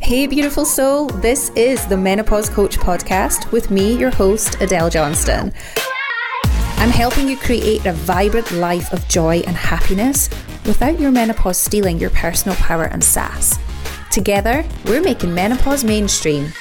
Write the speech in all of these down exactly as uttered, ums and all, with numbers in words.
Hey beautiful soul, this is the Menopause Coach podcast with me, your host, Adele Johnston. I'm helping you create a vibrant life of joy and happiness without your menopause stealing your personal power and sass. Together, we're making menopause mainstream.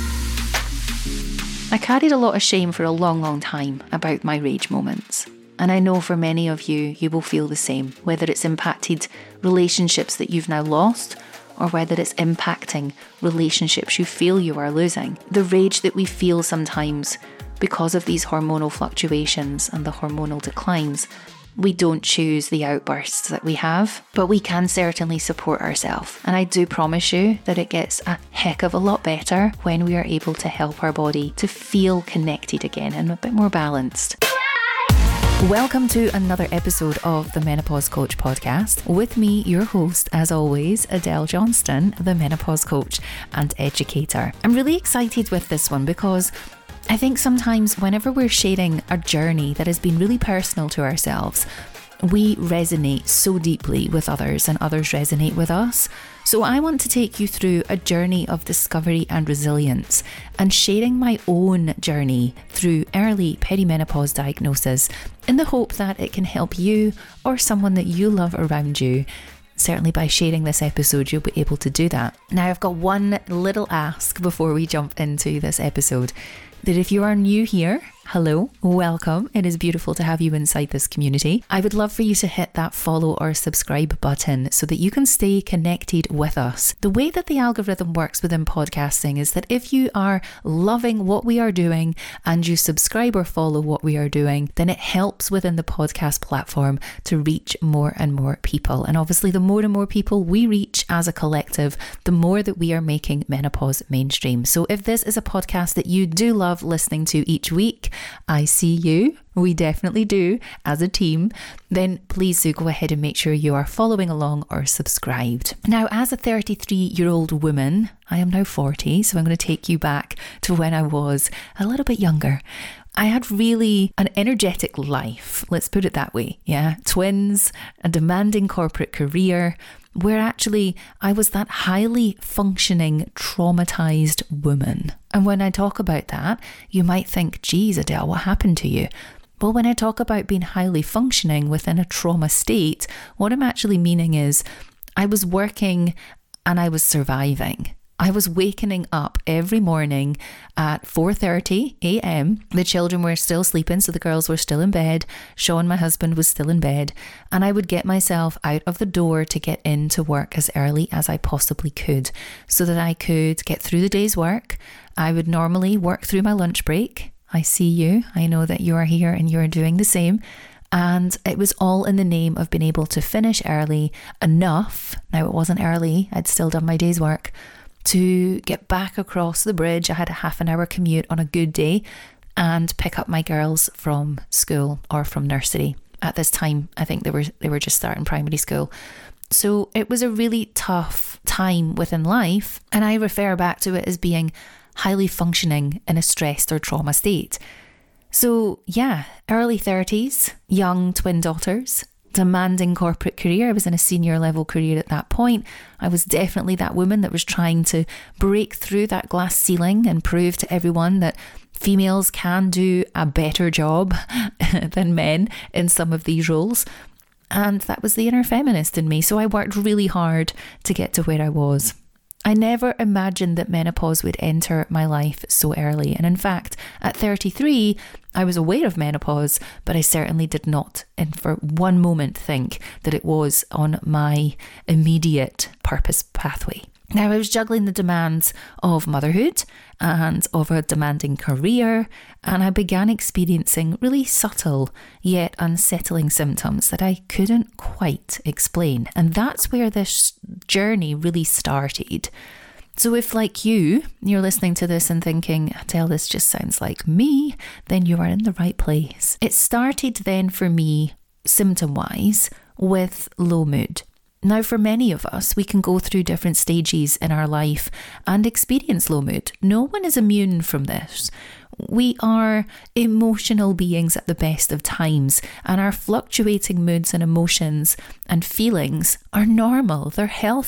I carried a lot of shame for a long, long time about my rage moments. And I know for many of you, you will feel the same, whether it's impacted relationships that you've now lost or whether it's impacting relationships you feel you are losing. The rage that we feel sometimes because of these hormonal fluctuations and the hormonal declines, we don't choose the outbursts that we have, but we can certainly support ourselves. And I do promise you that it gets a heck of a lot better when we are able to help our body to feel connected again and a bit more balanced. Welcome to another episode of the Menopause Coach podcast. With me, your host, as always, Adele Johnston, the Menopause Coach and Educator. I'm really excited with this one because I think sometimes whenever we're sharing a journey that has been really personal to ourselves, we resonate so deeply with others and others resonate with us. So I want to take you through a journey of discovery and resilience and sharing my own journey through early perimenopause diagnosis in the hope that it can help you or someone that you love around you. Certainly by sharing this episode, you'll be able to do that. Now, I've got one little ask before we jump into this episode. That if you are new here, hello, welcome. It is beautiful to have you inside this community. I would love for you to hit that follow or subscribe button so that you can stay connected with us. The way that the algorithm works within podcasting is that if you are loving what we are doing and you subscribe or follow what we are doing, then it helps within the podcast platform to reach more and more people. And obviously, the more and more people we reach as a collective, the more that we are making menopause mainstream. So if this is a podcast that you do love listening to each week, I see you, we definitely do as a team, then please do go ahead and make sure you are following along or subscribed. Now, as a thirty-three year old woman, I am now forty, so I'm going to take you back to when I was a little bit younger. I had really an energetic life, let's put it that way. Yeah, twins, a demanding corporate career, where actually I was that highly functioning, traumatized woman. And when I talk about that, you might think, geez, Adele, what happened to you? Well, when I talk about being highly functioning within a trauma state, what I'm actually meaning is I was working and I was surviving. I was waking up every morning at four thirty a.m. The children were still sleeping, so the girls were still in bed. Sean, my husband, was still in bed. And I would get myself out of the door to get into work as early as I possibly could so that I could get through the day's work. I would normally work through my lunch break. I see you. I know that you are here and you are doing the same. And it was all in the name of being able to finish early enough. Now, it wasn't early. I'd still done my day's work. To get back across the bridge. I had a half an hour commute on a good day and pick up my girls from school or from nursery. At this time, I think they were they were just starting primary school. So it was a really tough time within life, and I refer back to it as being highly functioning in a stressed or trauma state. So yeah, early thirties, young twin daughters, demanding corporate career. I was in a senior level career at that point. I was definitely that woman that was trying to break through that glass ceiling and prove to everyone that females can do a better job than men in some of these roles. And that was the inner feminist in me. So I worked really hard to get to where I was. I never imagined that menopause would enter my life so early. And in fact, at thirty-three, I was aware of menopause, but I certainly did not, and for one moment, think that it was on my immediate purpose pathway. Now, I was juggling the demands of motherhood and of a demanding career, and I began experiencing really subtle yet unsettling symptoms that I couldn't quite explain. And that's where this journey really started. So if, like you, you're listening to this and thinking, Adele, this just sounds like me, then you are in the right place. It started then for me, symptom-wise, with low mood. Now, for many of us, we can go through different stages in our life and experience low mood. No one is immune from this. We are emotional beings at the best of times, and our fluctuating moods and emotions and feelings are normal. They're healthy.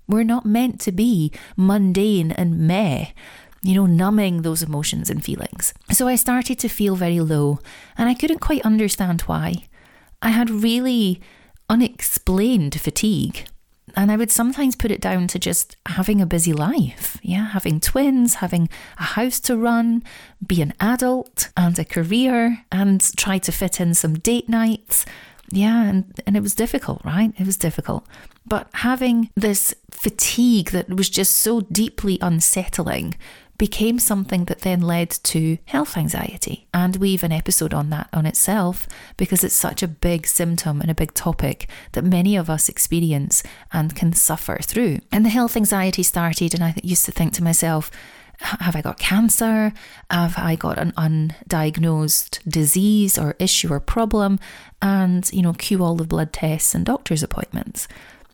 We're not meant to be mundane and meh, you know, numbing those emotions and feelings. So I started to feel very low, and I couldn't quite understand why. I had really unexplained fatigue. And I would sometimes put it down to just having a busy life. Yeah, having twins, having a house to run, be an adult and a career, and try to fit in some date nights. Yeah, and, and it was difficult, right? It was difficult. But having this fatigue that was just so deeply unsettling became something that then led to health anxiety. And we have an episode on that on itself, because it's such a big symptom and a big topic that many of us experience and can suffer through. And the health anxiety started, and I used to think to myself, have I got cancer? Have I got an undiagnosed disease or issue or problem? And, you know, cue all the blood tests and doctor's appointments.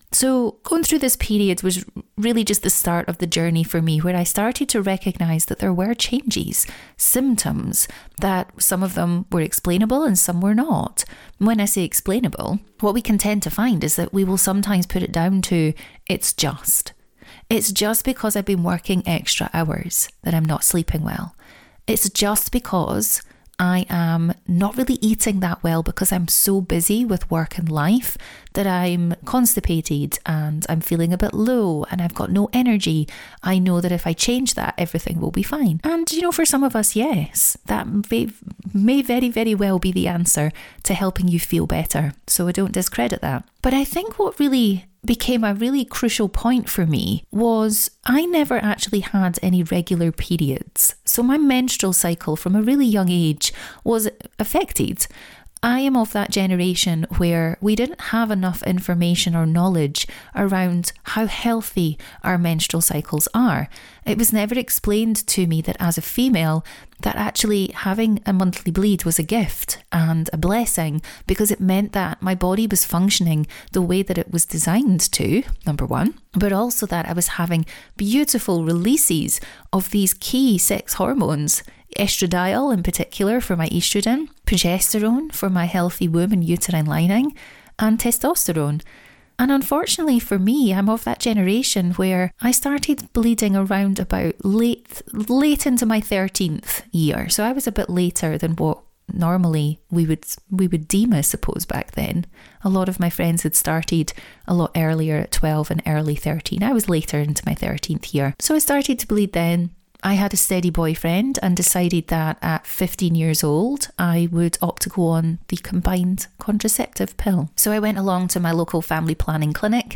So going through this period was really just the start of the journey for me, where I started to recognise that there were changes, symptoms, that some of them were explainable and some were not. When I say explainable, what we can tend to find is that we will sometimes put it down to, it's just. It's just because I've been working extra hours that I'm not sleeping well. It's just because I am not really eating that well because I'm so busy with work and life that I'm constipated and I'm feeling a bit low and I've got no energy. I know that if I change that, everything will be fine. And, you know, for some of us, yes, that may, may very, very well be the answer to helping you feel better. So I don't discredit that. But I think what really became a really crucial point for me was I never actually had any regular periods. So my menstrual cycle from a really young age was affected. I am of that generation where we didn't have enough information or knowledge around how healthy our menstrual cycles are. It was never explained to me that as a female, that actually having a monthly bleed was a gift and a blessing, because it meant that my body was functioning the way that it was designed to, number one, but also that I was having beautiful releases of these key sex hormones, estradiol in particular for my estrogen, progesterone for my healthy womb and uterine lining, and testosterone. And unfortunately for me, I'm of that generation where I started bleeding around about late late into my thirteenth year. So I was a bit later than what normally we would we would deem, I suppose, back then. A lot of my friends had started a lot earlier at twelve and early thirteen. I was later into my thirteenth year. So I started to bleed then. I had a steady boyfriend and decided that at fifteen years old, I would opt to go on the combined contraceptive pill. So I went along to my local family planning clinic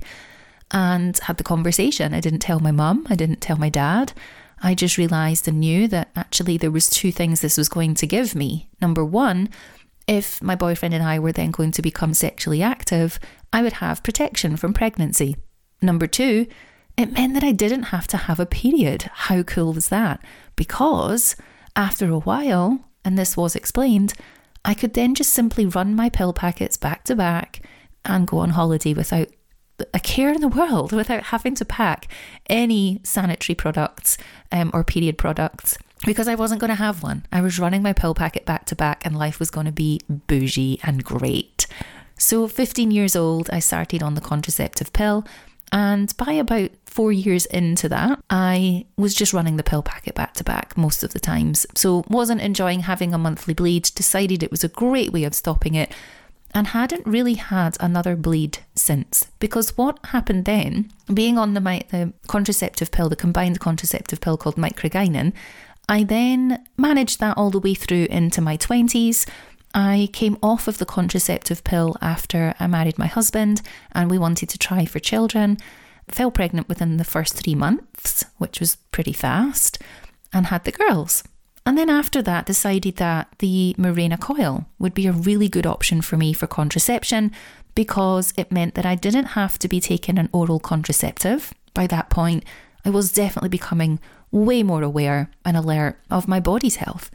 and had the conversation. I didn't tell my mum, I didn't tell my dad. I just realised and knew that actually there was two things this was going to give me. Number one, if my boyfriend and I were then going to become sexually active, I would have protection from pregnancy. Number two, it meant that I didn't have to have a period. How cool was that? Because after a while, and this was explained, I could then just simply run my pill packets back to back and go on holiday without a care in the world, without having to pack any sanitary products um, or period products, because I wasn't going to have one. I was running my pill packet back to back and life was going to be bougie and great. So fifteen years old, I started on the contraceptive pill. And by about four years into that, I was just running the pill packet back to back most of the times. So wasn't enjoying having a monthly bleed, decided it was a great way of stopping it, and hadn't really had another bleed since. Because what happened then, being on the, the contraceptive pill, the combined contraceptive pill called microgynon, I then managed that all the way through into my twenties. I came off of the contraceptive pill after I married my husband and we wanted to try for children. Fell pregnant within the first three months, which was pretty fast, and had the girls. And then after that decided that the Mirena coil would be a really good option for me for contraception, because it meant that I didn't have to be taking an oral contraceptive. By that point, I was definitely becoming way more aware and alert of my body's health.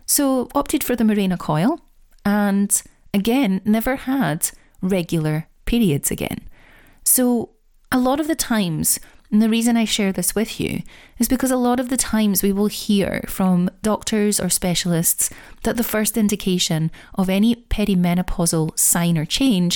So opted for the Mirena coil. And again, never had regular periods again. So a lot of the times, and the reason I share this with you is because a lot of the times we will hear from doctors or specialists that the first indication of any perimenopausal sign or change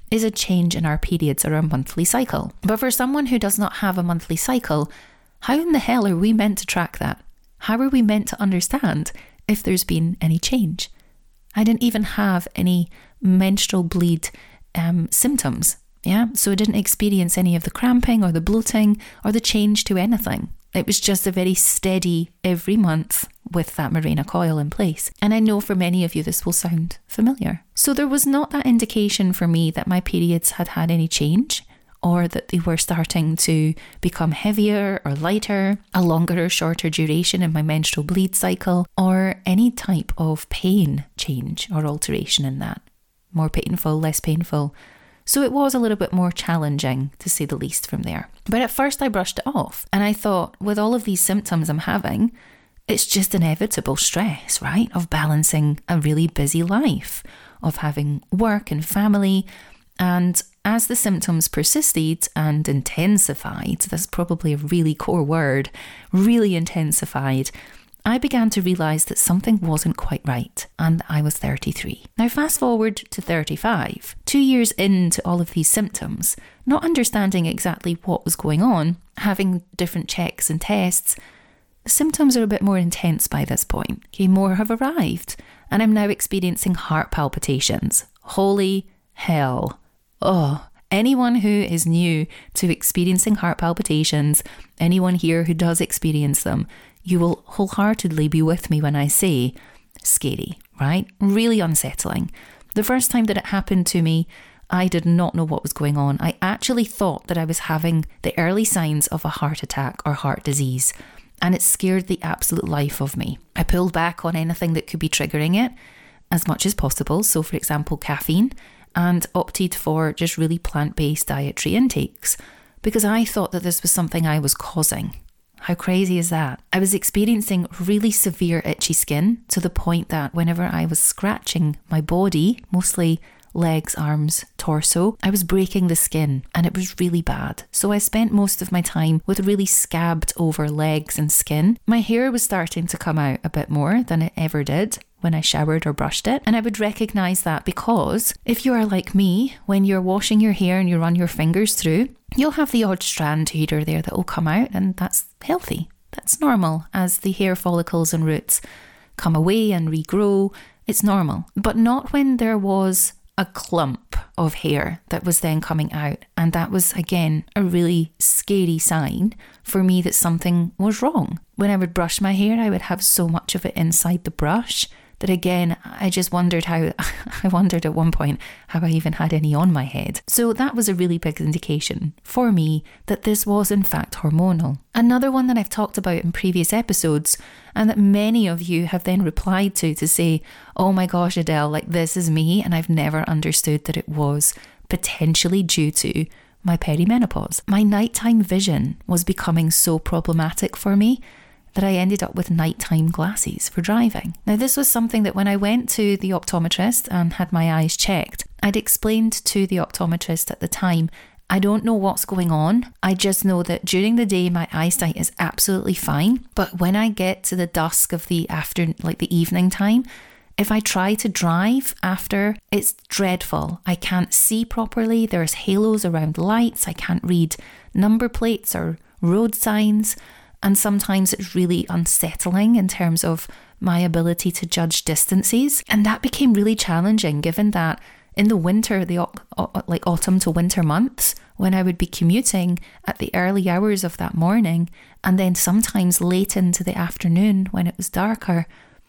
is a change in our periods or our monthly cycle. But for someone who does not have a monthly cycle, how in the hell are we meant to track that? How are we meant to understand if there's been any change? I didn't even have any menstrual bleed um, symptoms. Yeah, so I didn't experience any of the cramping or the bloating or the change to anything. It was just a very steady every month with that Mirena coil in place. And I know for many of you this will sound familiar. So there was not that indication for me that my periods had had any change, or that they were starting to become heavier or lighter, a longer or shorter duration in my menstrual bleed cycle, or any type of pain change or alteration in that. More painful, less painful. So it was a little bit more challenging, to say the least, from there. But at first I brushed it off, and I thought, with all of these symptoms I'm having, it's just inevitable stress, right? Of balancing a really busy life, of having work and family. And as the symptoms persisted and intensified, that's probably a really core word, really intensified, I began to realise that something wasn't quite right, and I was thirty-three. Now fast forward to thirty-five, two years into all of these symptoms, not understanding exactly what was going on, having different checks and tests, the symptoms are a bit more intense by this point. Okay, more have arrived, and I'm now experiencing heart palpitations. Holy hell. Oh, anyone who is new to experiencing heart palpitations, anyone here who does experience them, you will wholeheartedly be with me when I say scary, right? Really unsettling. The first time that it happened to me, I did not know what was going on. I actually thought that I was having the early signs of a heart attack or heart disease, and it scared the absolute life of me. I pulled back on anything that could be triggering it as much as possible. So for example, caffeine, and opted for just really plant-based dietary intakes because I thought that this was something I was causing. How crazy is that? I was experiencing really severe itchy skin to the point that whenever I was scratching my body, mostly legs, arms, torso, I was breaking the skin, and it was really bad. So I spent most of my time with really scabbed over legs and skin. My hair was starting to come out a bit more than it ever did when I showered or brushed it. And I would recognise that because if you are like me, when you're washing your hair and you run your fingers through, you'll have the odd strand here or there that will come out, and that's healthy. That's normal as the hair follicles and roots come away and regrow. It's normal. But not when there was a clump of hair that was then coming out. And that was, again, a really scary sign for me that something was wrong. When I would brush my hair, I would have so much of it inside the brush that, again, I just wondered how, I wondered at one point how I even had any on my head. So that was a really big indication for me that this was in fact hormonal. Another one that I've talked about in previous episodes, and that many of you have then replied to, to say, oh my gosh, Adele, like this is me, and I've never understood that it was potentially due to my perimenopause. My nighttime vision was becoming so problematic for me that I ended up with nighttime glasses for driving. Now, this was something that when I went to the optometrist and had my eyes checked, I'd explained to the optometrist at the time, I don't know what's going on. I just know that during the day, my eyesight is absolutely fine. But when I get to the dusk of the after, like the evening time, if I try to drive after, it's dreadful. I can't see properly. There's halos around lights. I can't read number plates or road signs. And sometimes it's really unsettling in terms of my ability to judge distances. And that became really challenging given that in the winter, the like autumn to winter months, when I would be commuting at the early hours of that morning, and then sometimes late into the afternoon when it was darker,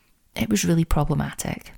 it was really problematic.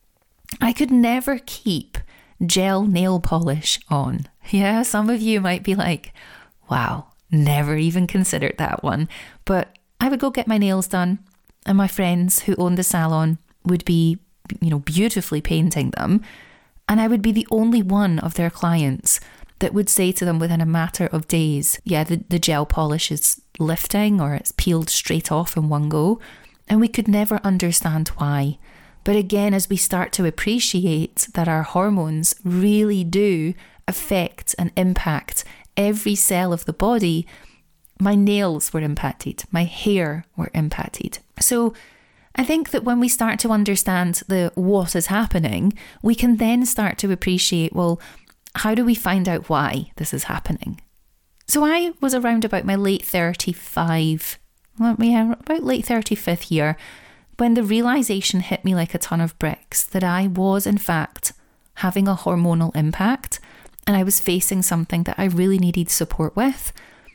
I could never keep gel nail polish on. Yeah, some of you might be like, wow, never even considered that one. But I would go get my nails done, and my friends who owned the salon would be, you know, beautifully painting them. And I would be the only one of their clients that would say to them within a matter of days, yeah, the, the gel polish is lifting or it's peeled straight off in one go. And we could never understand why. But again, as we start to appreciate that our hormones really do affect and impact every cell of the body, my nails were impacted, my hair were impacted. So I think that when we start to understand the what is happening, we can then start to appreciate, well, how do we find out why this is happening? So I was around about my late thirty-five, well, yeah, about late thirty-fifth year, when the realisation hit me like a ton of bricks that I was in fact having a hormonal impact, and I was facing something that I really needed support with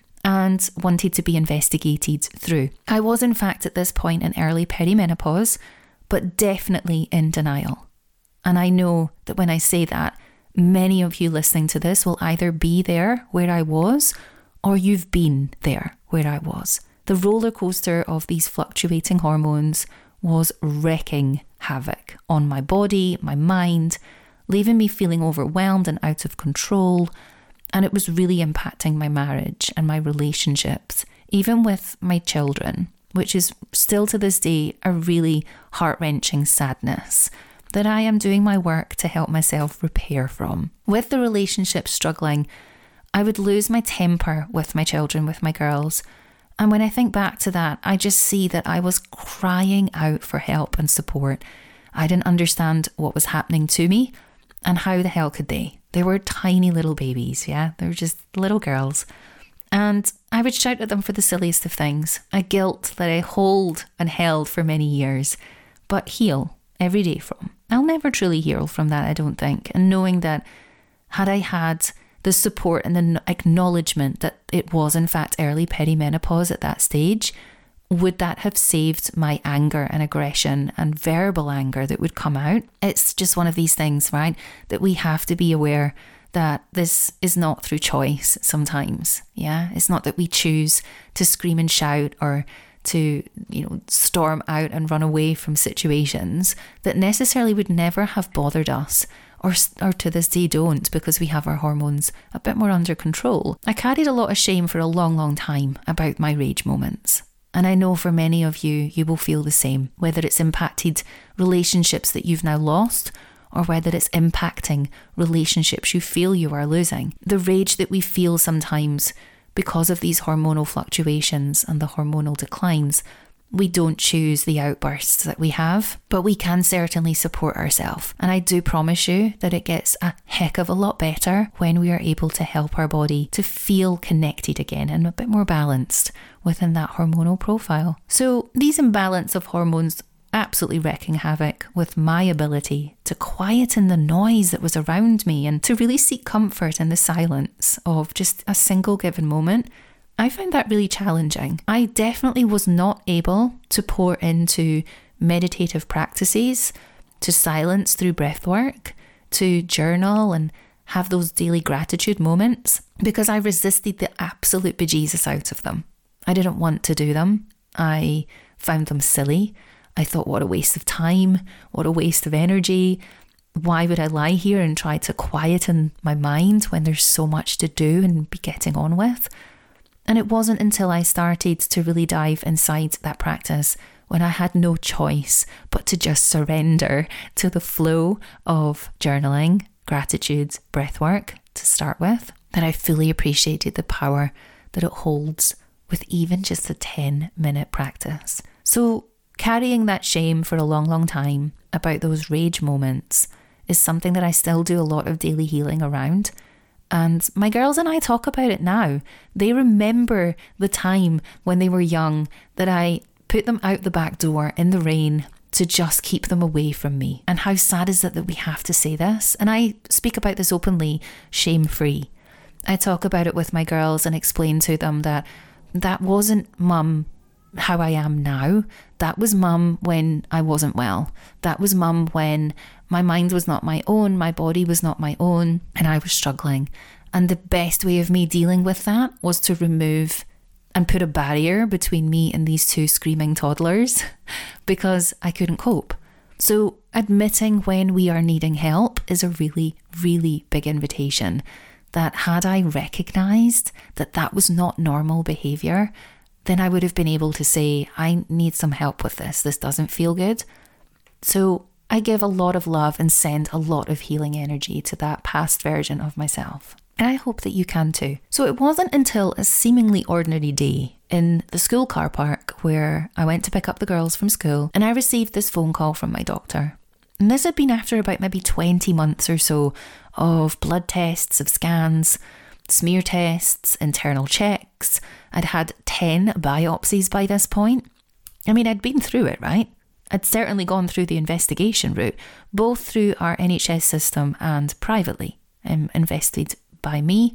and wanted to be investigated through. I was in fact at this point in early perimenopause, but definitely in denial. And I know that when I say that, many of you listening to this will either be there where I was, or you've been there where I was. The roller coaster of these fluctuating hormones was wreaking havoc on my body, my mind, leaving me feeling overwhelmed and out of control. And it was really impacting my marriage and my relationships, even with my children, which is still to this day a really heart-wrenching sadness that I am doing my work to help myself repair from. With the relationship struggling, I would lose my temper with my children, with my girls. And when I think back to that, I just see that I was crying out for help and support. I didn't understand what was happening to me, and how the hell could they? They were tiny little babies, yeah? They were just little girls. And I would shout at them for the silliest of things, a guilt that I hold and held for many years, but heal every day from. I'll never truly heal from that, I don't think. And knowing that had I had the support and the acknowledgement that it was in fact early perimenopause at that stage, would that have saved my anger and aggression and verbal anger that would come out? It's just one of these things, right? That we have to be aware that this is not through choice sometimes. Yeah, it's not that we choose to scream and shout or to, you know, storm out and run away from situations that necessarily would never have bothered us, or, or to this day don't, because we have our hormones a bit more under control. I carried a lot of shame for a long, long time about my rage moments. And I know for many of you, you will feel the same, whether it's impacted relationships that you've now lost, or whether it's impacting relationships you feel you are losing. The rage that we feel sometimes because of these hormonal fluctuations and the hormonal declines, we don't choose the outbursts that we have, but we can certainly support ourselves. And I do promise you that it gets a heck of a lot better when we are able to help our body to feel connected again and a bit more balanced within that hormonal profile. So these imbalance of hormones absolutely wreaking havoc with my ability to quieten the noise that was around me and to really seek comfort in the silence of just a single given moment. I found that really challenging. I definitely was not able to pour into meditative practices, to silence through breath work, to journal and have those daily gratitude moments, because I resisted the absolute bejesus out of them. I didn't want to do them. I found them silly. I thought, what a waste of time, what a waste of energy. Why would I lie here and try to quieten my mind when there's so much to do and be getting on with? And it wasn't until I started to really dive inside that practice when I had no choice but to just surrender to the flow of journaling, gratitude, breath work to start with, that I fully appreciated the power that it holds with even just a ten minute practice. So carrying that shame for a long, long time about those rage moments is something that I still do a lot of daily healing around. And my girls and I talk about it now. They remember the time when they were young that I put them out the back door in the rain to just keep them away from me. And how sad is it that we have to say this? And I speak about this openly, shame-free. I talk about it with my girls and explain to them that that wasn't mum how I am now. That was mum when I wasn't well. That was mum when my mind was not my own, my body was not my own, and I was struggling. And the best way of me dealing with that was to remove and put a barrier between me and these two screaming toddlers because I couldn't cope. So admitting when we are needing help is a really, really big invitation. That had I recognised that that was not normal behaviour, then I would have been able to say, I need some help with this. This doesn't feel good. So I give a lot of love and send a lot of healing energy to that past version of myself. And I hope that you can too. So it wasn't until a seemingly ordinary day in the school car park where I went to pick up the girls from school and I received this phone call from my doctor. And this had been after about maybe twenty months or so of blood tests, of scans, smear tests, internal checks. I'd had ten biopsies by this point. I mean, I'd been through it, right? I'd certainly gone through the investigation route, both through our N H S system and privately, um, invested by me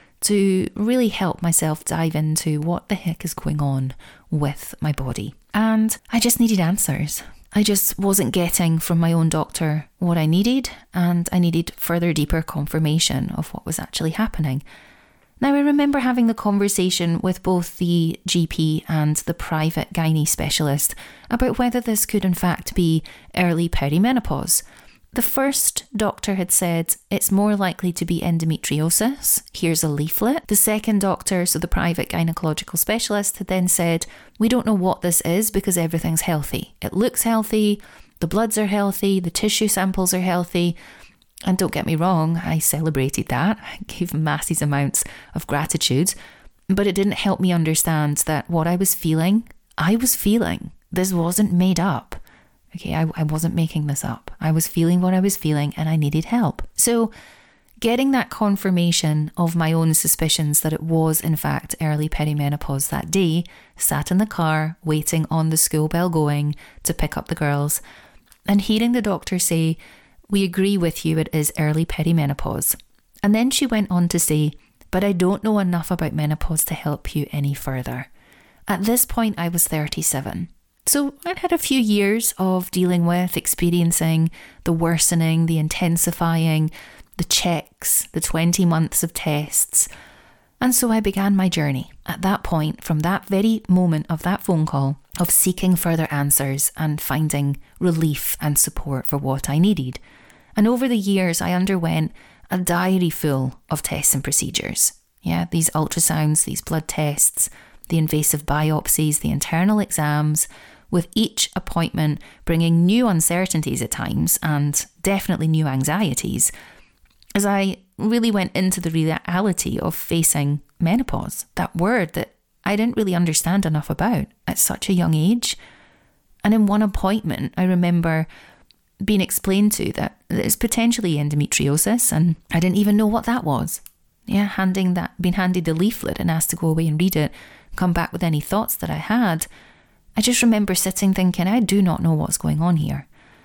to really help myself dive into what the heck is going on with my body. And I just needed answers. I just wasn't getting from my own doctor what I needed, and I needed further deeper confirmation of what was actually happening. Now, I remember having the conversation with both the G P and the private gynae specialist about whether this could in fact be early perimenopause. The first doctor had said it's more likely to be endometriosis. Here's a leaflet. The second doctor, so the private gynecological specialist, had then said, we don't know what this is because everything's healthy. It looks healthy, the bloods are healthy, the tissue samples are healthy. And don't get me wrong, I celebrated that. I gave massive amounts of gratitude, but it didn't help me understand that what I was feeling, I was feeling. This wasn't made up. Okay, I, I wasn't making this up. I was feeling what I was feeling and I needed help. So getting that confirmation of my own suspicions that it was in fact early perimenopause that day, sat in the car waiting on the school bell going to pick up the girls, and hearing the doctor say, we agree with you, it is early perimenopause. And then she went on to say, but I don't know enough about menopause to help you any further. At this point, I was thirty-seven. So I'd had a few years of dealing with, experiencing the worsening, the intensifying, the checks, the twenty months of tests. And so I began my journey at that point, from that very moment of that phone call, of seeking further answers and finding relief and support for what I needed. And over the years, I underwent a diary full of tests and procedures. Yeah, these ultrasounds, these blood tests, the invasive biopsies, the internal exams, with each appointment bringing new uncertainties at times and definitely new anxieties, as I really went into the reality of facing menopause, that word that I didn't really understand enough about at such a young age. And in one appointment, I remember being explained to that it's potentially endometriosis, and I didn't even know what that was. Yeah, handing that, being handed the leaflet and asked to go away and read it, come back with any thoughts that I had. I just remember sitting thinking, I do not know what's going on here.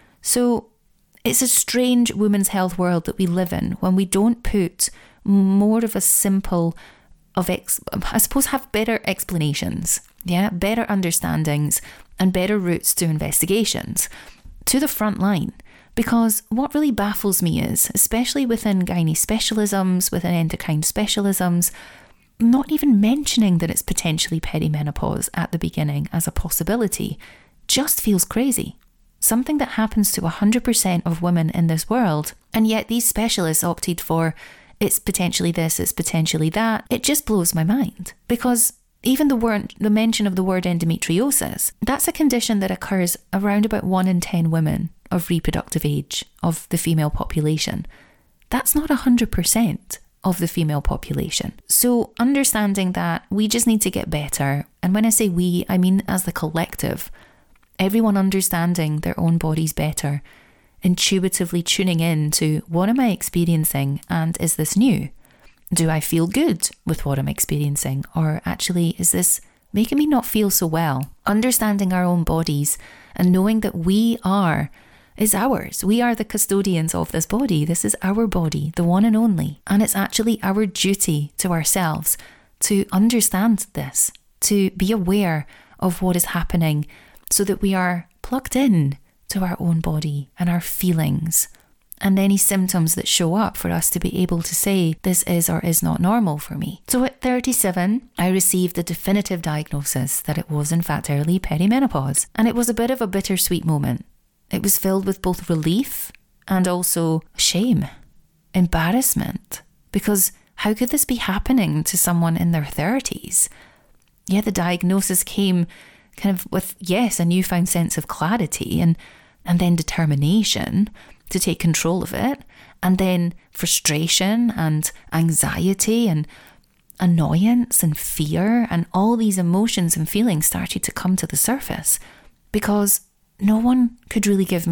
So it's a strange women's health world that we live in when we don't put more of a simple of, ex- I suppose, have better explanations, yeah, better understandings and better routes to investigations to the front line. Because what really baffles me is, especially within gynae specialisms, within endocrine specialisms, not even mentioning that it's potentially perimenopause at the beginning as a possibility just feels crazy. Something that happens to one hundred percent of women in this world, and yet these specialists opted for it's potentially this, it's potentially that. It just blows my mind, because even the word, the mention of the word endometriosis, that's a condition that occurs around about one in ten women of reproductive age of the female population. That's not one hundred percent of the female population. So understanding that we just need to get better, and when I say we, I mean as the collective, everyone understanding their own bodies better, intuitively tuning in to what am I experiencing and is this new? Do I feel good with what I'm experiencing? Or actually, is this making me not feel so well? Understanding our own bodies and knowing that we are, is ours. We are the custodians of this body. This is our body, the one and only. And it's actually our duty to ourselves to understand this, to be aware of what is happening so that we are plugged in to our own body and our feelings and any symptoms that show up for us to be able to say this is or is not normal for me. So at thirty-seven, I received the definitive diagnosis that it was in fact early perimenopause. And it was a bit of a bittersweet moment. It was filled with both relief and also shame, embarrassment, because how could this be happening to someone in their thirties? Yeah, the diagnosis came kind of with, yes, a newfound sense of clarity and, and then determination to take control of it, and then frustration and anxiety and annoyance and fear, and all these emotions and feelings started to come to the surface because no one could really give me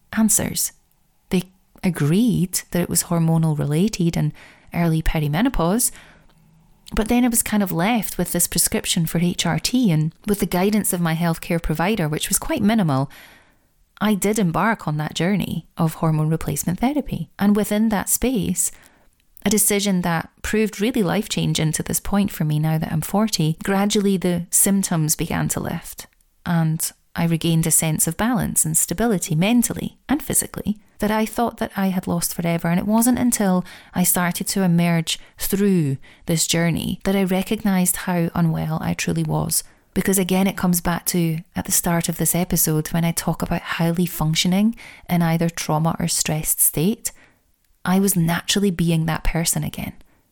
answers. They agreed that it was hormonal related and early perimenopause, but then I was kind of left with this prescription for H R T, and with the guidance of my healthcare provider, which was quite minimal, I did embark on that journey of hormone replacement therapy. And within that space, a decision that proved really life-changing to this point for me now that I'm forty, gradually the symptoms began to lift, and I regained a sense of balance and stability mentally and physically that I thought that I had lost forever. And it wasn't until I started to emerge through this journey that I recognised how unwell I truly was. Because again, it comes back to at the start of this episode when I talk about highly functioning in either trauma or stressed state. I was naturally being that person again.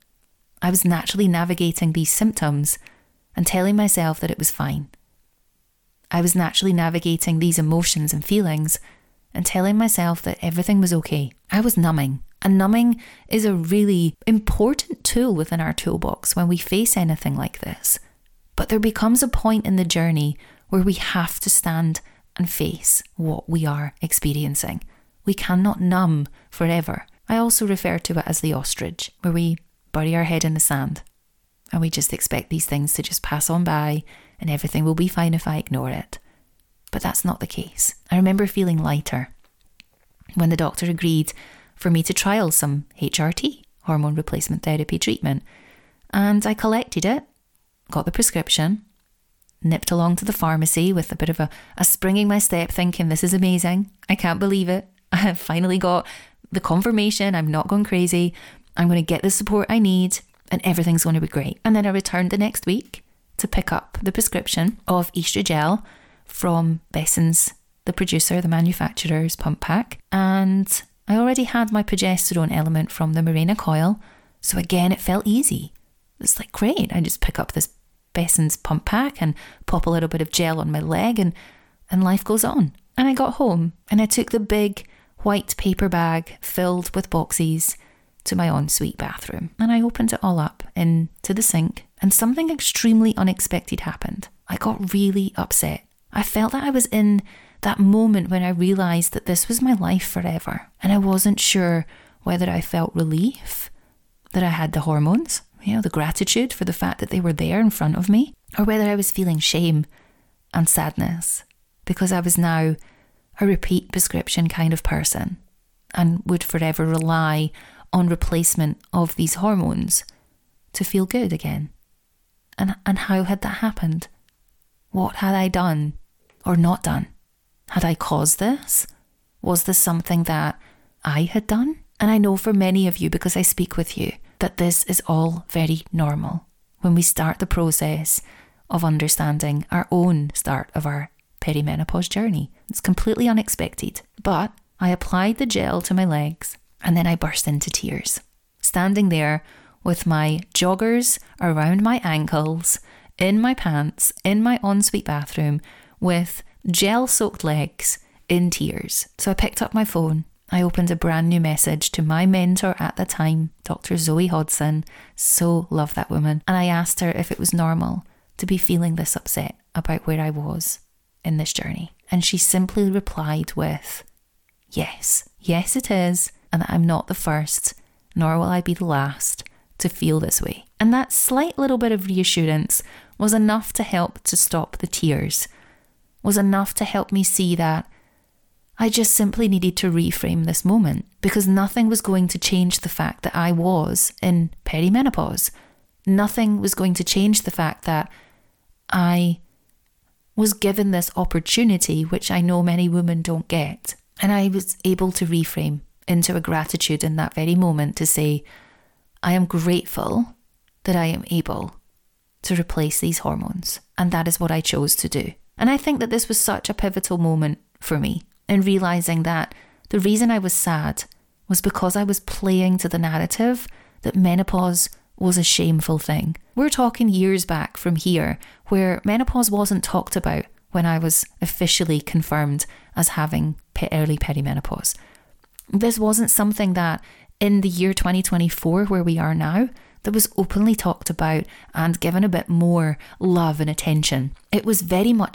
I was naturally navigating these symptoms and telling myself that it was fine. I was naturally navigating these emotions and feelings and telling myself that everything was okay. I was numbing. And numbing is a really important tool within our toolbox when we face anything like this. But there becomes a point in the journey where we have to stand and face what we are experiencing. We cannot numb forever. I also refer to it as the ostrich, where we bury our head in the sand and we just expect these things to just pass on by and everything will be fine if I ignore it. But that's not the case. I remember feeling lighter when the doctor agreed for me to trial some H R T, hormone replacement therapy treatment. And I collected it, got the prescription, nipped along to the pharmacy with a bit of a, a spring in my step thinking, this is amazing. I can't believe it. I have finally got the confirmation. I'm not going crazy. I'm going to get the support I need and everything's going to be great. And then I returned the next week to pick up the prescription of Estrogel from Besson's, the producer, the manufacturer's pump pack. And I already had my progesterone element from the Mirena coil. So again, it felt easy. It's like, great. I just pick up this Besson's pump pack and pop a little bit of gel on my leg and, and life goes on. And I got home and I took the big white paper bag filled with boxes to my ensuite bathroom. And I opened it all up into the sink and something extremely unexpected happened. I got really upset. I felt that I was in that moment when I realised that this was my life forever. And I wasn't sure whether I felt relief that I had the hormones, you know, the gratitude for the fact that they were there in front of me, or whether I was feeling shame and sadness because I was now a repeat prescription kind of person and would forever rely on replacement of these hormones to feel good again. And and how had that happened? What had I done or not done? Had I caused this? Was this something that I had done? And I know for many of you, because I speak with you, that this is all very normal when we start the process of understanding our own start of our perimenopause journey. It's completely unexpected, but I applied the gel to my legs and then I burst into tears, standing there with my joggers around my ankles, in my pants, in my ensuite bathroom, with gel-soaked legs, in tears. So I picked up my phone. I opened a brand new message to my mentor at the time, Doctor Zoe Hodson. So love that woman. And I asked her if it was normal to be feeling this upset about where I was in this journey. And she simply replied with, yes, yes it is, and that I'm not the first, nor will I be the last to feel this way. And that slight little bit of reassurance was enough to help to stop the tears, was enough to help me see that I just simply needed to reframe this moment, because nothing was going to change the fact that I was in perimenopause. Nothing was going to change the fact that I was given this opportunity, which I know many women don't get. And I was able to reframe into a gratitude in that very moment to say, I am grateful that I am able to replace these hormones. And that is what I chose to do. And I think that this was such a pivotal moment for me in realising that the reason I was sad was because I was playing to the narrative that menopause was a shameful thing. We're talking years back from here where menopause wasn't talked about when I was officially confirmed as having early perimenopause. This wasn't something that in the year twenty twenty-four, where we are now, that was openly talked about and given a bit more love and attention. It was very much a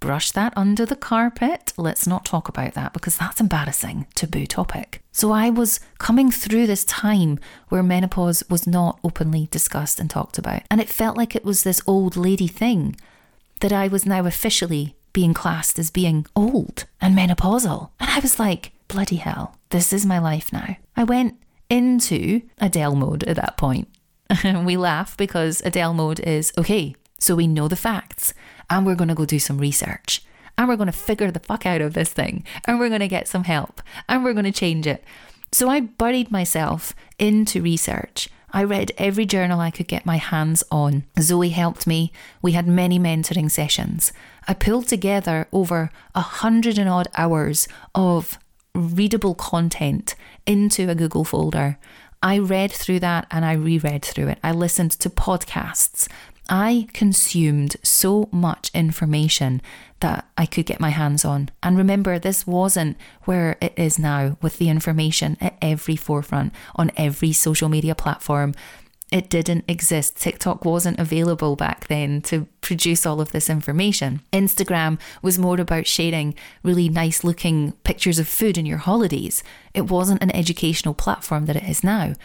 brush that under the carpet. Let's not talk about that because that's embarrassing, taboo topic. So I was coming through this time where menopause was not openly discussed and talked about. And it felt like it was this old lady thing that I was now officially being classed as being old and menopausal. And I was like, bloody hell, this is my life now. I went into Adele mode at that point. We laugh because Adele mode is, okay, so we know the facts and we're going to go do some research and we're going to figure the fuck out of this thing and we're going to get some help and we're going to change it. So I buried myself into research. I read every journal I could get my hands on. Zoe helped me. We had many mentoring sessions. I pulled together over a hundred and odd hours of readable content into a Google folder. I read through that and I reread through it. I listened to podcasts. I consumed so much information that I could get my hands on. And remember, this wasn't where it is now with the information at every forefront on every social media platform. It didn't exist. TikTok wasn't available back then to produce all of this information. Instagram was more about sharing really nice looking pictures of food in your holidays. It wasn't an educational platform that it is now.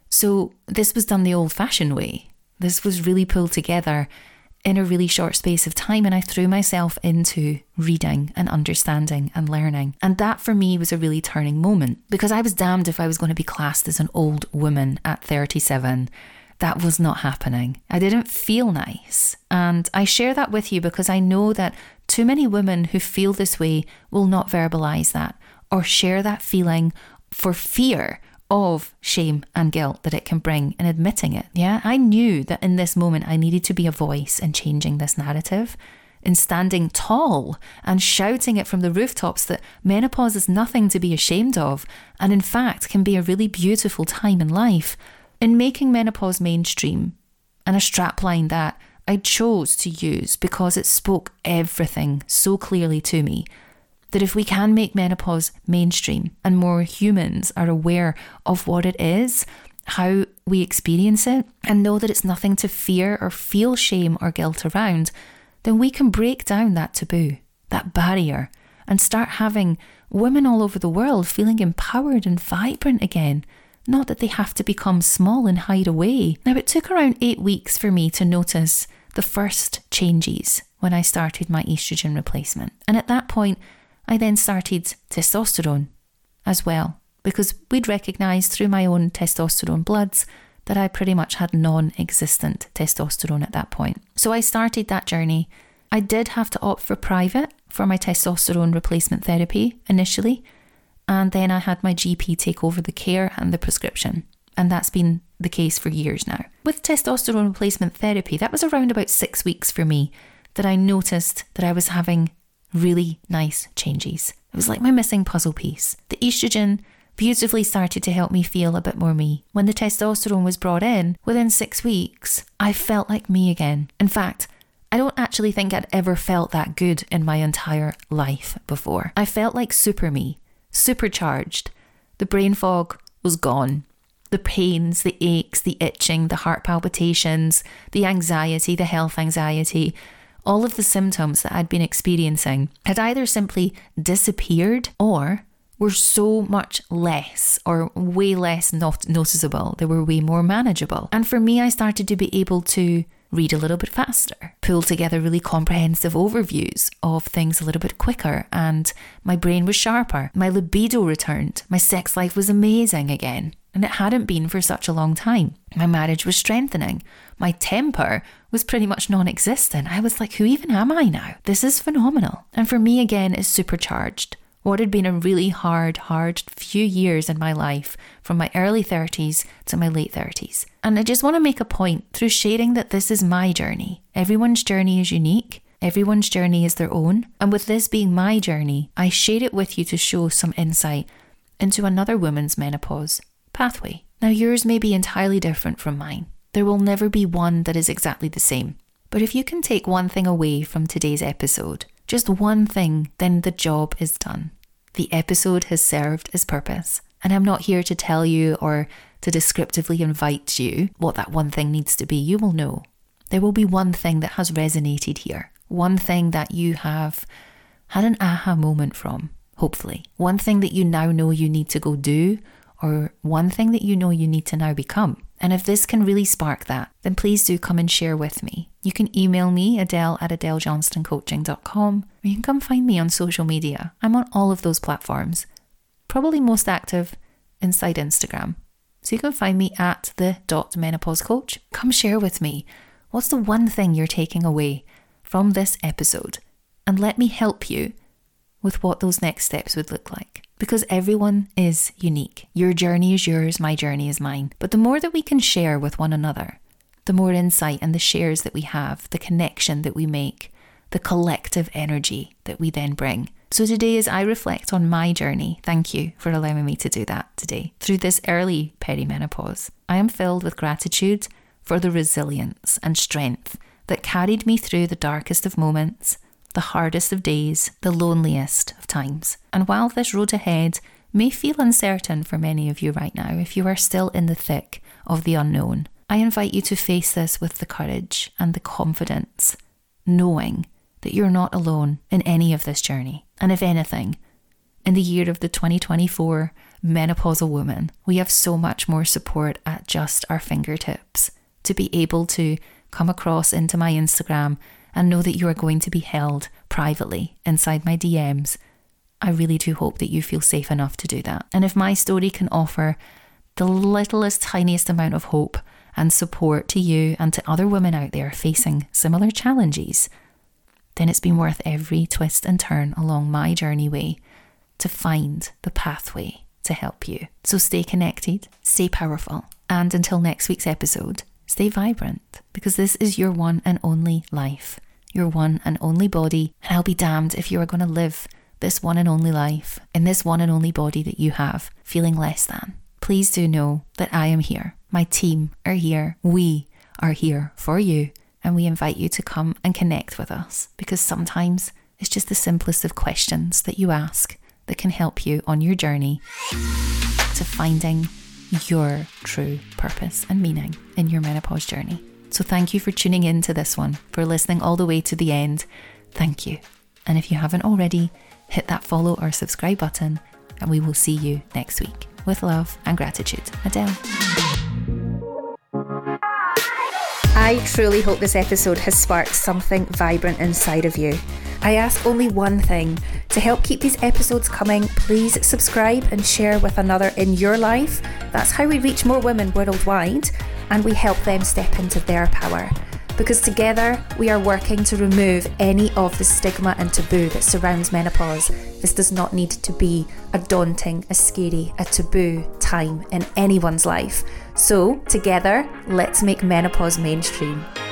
So this was done the old fashioned way. This was really pulled together in a really short space of time, and I threw myself into reading and understanding and learning. And that for me was a really turning moment because I was damned if I was going to be classed as an old woman at thirty-seven. That was not happening. I didn't feel nice. And I share that with you because I know that too many women who feel this way will not verbalize that or share that feeling for fear of shame and guilt that it can bring in admitting it. Yeah, I knew that in this moment I needed to be a voice in changing this narrative, in standing tall and shouting it from the rooftops that menopause is nothing to be ashamed of and in fact can be a really beautiful time in life. In making menopause mainstream, and a strapline that I chose to use because it spoke everything so clearly to me, that if we can make menopause mainstream and more humans are aware of what it is, how we experience it, and know that it's nothing to fear or feel shame or guilt around, then we can break down that taboo, that barrier, and start having women all over the world feeling empowered and vibrant again. Not that they have to become small and hide away. Now, it took around eight weeks for me to notice the first changes when I started my estrogen replacement. And at that point, I then started testosterone as well, because we'd recognised through my own testosterone bloods that I pretty much had non-existent testosterone at that point. So I started that journey. I did have to opt for private for my testosterone replacement therapy initially, and then I had my G P take over the care and the prescription. And that's been the case for years now. With testosterone replacement therapy, that was around about six weeks for me that I noticed that I was having really nice changes. It was like my missing puzzle piece. The estrogen beautifully started to help me feel a bit more me. When the testosterone was brought in, within six weeks, I felt like me again. In fact, I don't actually think I'd ever felt that good in my entire life before. I felt like super me, supercharged. The brain fog was gone. The pains, the aches, the itching, the heart palpitations, the anxiety, the health anxiety, all of the symptoms that I'd been experiencing had either simply disappeared or were so much less or way less not noticeable. They were way more manageable. And for me, I started to be able to read a little bit faster, pull together really comprehensive overviews of things a little bit quicker, and my brain was sharper. My libido returned. My sex life was amazing again, and it hadn't been for such a long time. My marriage was strengthening. My temper was pretty much non-existent. I was like, who even am I now? This is phenomenal. And for me, again, it's supercharged. What had been a really hard, hard few years in my life, from my early thirties to my late thirties. And I just want to make a point through sharing that this is my journey. Everyone's journey is unique. Everyone's journey is their own. And with this being my journey, I share it with you to show some insight into another woman's menopause pathway. Now, yours may be entirely different from mine. There will never be one that is exactly the same. But if you can take one thing away from today's episode, just one thing, then the job is done. The episode has served its purpose. And I'm not here to tell you or to descriptively invite you what that one thing needs to be. You will know. There will be one thing that has resonated here. One thing that you have had an aha moment from, hopefully. One thing that you now know you need to go do, or one thing that you know you need to now become. And if this can really spark that, then please do come and share with me. You can email me, Adele at adele johnston coaching dot com, or you can come find me on social media. I'm on all of those platforms. Probably most active inside Instagram. So you can find me at the dot menopause coach. Come share with me. What's the one thing you're taking away from this episode? And let me help you with what those next steps would look like. Because everyone is unique. Your journey is yours, my journey is mine. But the more that we can share with one another, the more insight and the shares that we have, the connection that we make, the collective energy that we then bring. So today, as I reflect on my journey, thank you for allowing me to do that today. Through this early perimenopause, I am filled with gratitude for the resilience and strength that carried me through the darkest of moments, the hardest of days, the loneliest of times. And while this road ahead may feel uncertain for many of you right now, if you are still in the thick of the unknown, I invite you to face this with the courage and the confidence, knowing that you're not alone in any of this journey. And if anything, in the year of the twenty twenty-four menopausal woman, we have so much more support at just our fingertips to be able to come across into my Instagram and know that you are going to be held privately inside my D Ms. I really do hope that you feel safe enough to do that. And if my story can offer the littlest, tiniest amount of hope and support to you and to other women out there facing similar challenges, then it's been worth every twist and turn along my journey way to find the pathway to help you. So stay connected, stay powerful, and until next week's episode, stay vibrant, because this is your one and only life, your one and only body, and I'll be damned if you are going to live this one and only life in this one and only body that you have, feeling less than. Please do know that I am here. My team are here. We are here for you, and we invite you to come and connect with us, because sometimes it's just the simplest of questions that you ask that can help you on your journey to finding your true purpose and meaning in your menopause journey. So thank you for tuning in to this one, for listening all the way to the end. Thank you. And if you haven't already, hit that follow or subscribe button, and we will see you next week. With love and gratitude, Adele. I truly hope this episode has sparked something vibrant inside of you. I ask only one thing. To help keep these episodes coming, please subscribe and share with another in your life. That's how we reach more women worldwide, and we help them step into their power. Because together we are working to remove any of the stigma and taboo that surrounds menopause. This does not need to be a daunting, a scary, a taboo time in anyone's life. So together, let's make menopause mainstream.